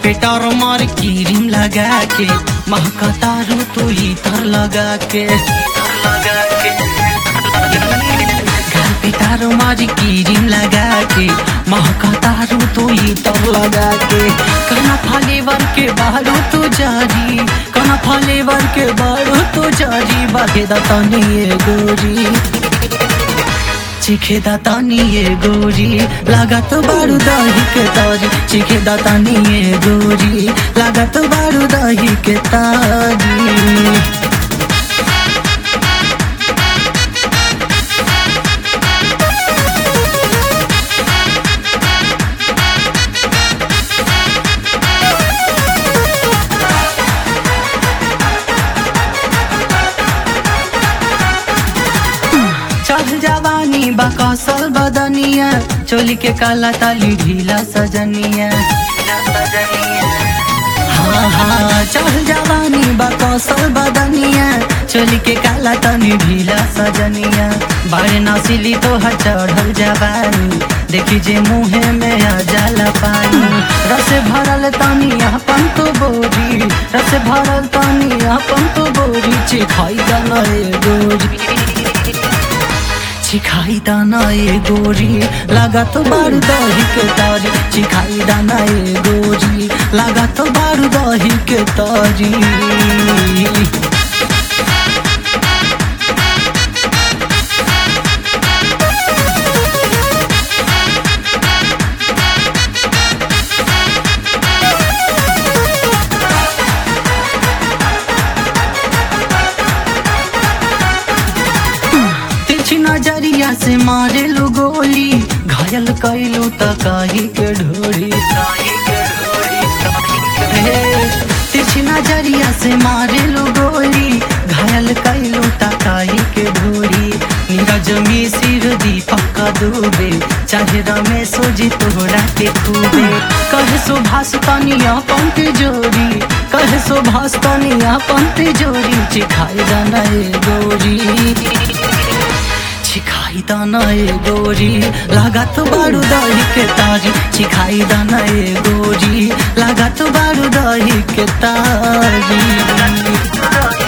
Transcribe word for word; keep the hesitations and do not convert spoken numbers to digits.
पे टार मार क्रीम लगा के महकता रू तू इतर लगा के लगा के घर पे टार मार क्रीम लगा के महकता रू तू इतर लगा के कना फ्लेवर के बारू तू जारी कना फ्लेवर के बारू तू जारी बाके दतनी ये गोरी चिखे दातानी ये गोरी लागत बारू दही के तारी चिखे दातानी ये गोरी लागत बारू दही के तारी। चढ़ जवानी बकसल बदनिया चोली के काला ताली ढीला सजनिया हाँ हाँ चढ़ जवानी बकसल बदनिया चोली के काला ताली ढीला सजनिया बारे नासिली तो है चढ़ल जवानी देखी जे मुँहे में आ जाला पानी रस भरल तानी अपन तो बोरी रस भरल तानी अपन तो बोरी चिखाई गाना गोरी चिखाई दाना ए गोरी लागत बारू दही के तारी चिखाई दाना ए गोरी लागत बारू दही के तारी। नजरिया से मारे लो गोली घायल कैलू तकाही के ढोरी तिरछी नजरिया से मारे लो गोली घायल कैलू तकाही के ढोरी नीरज मिसिर दीपक दुबे चाहे रमेश जी तोहरा के खूबे कहे सुभाष तनिया पंथ जोरी कहे सुभाष तनिया पंथ जोरी चिखाई दाना ए गोरी चिखाई दाना ए गोरी लागत बारू दही के तारी चिखाई दाना ए गोरी लागत बारू दही के तारी।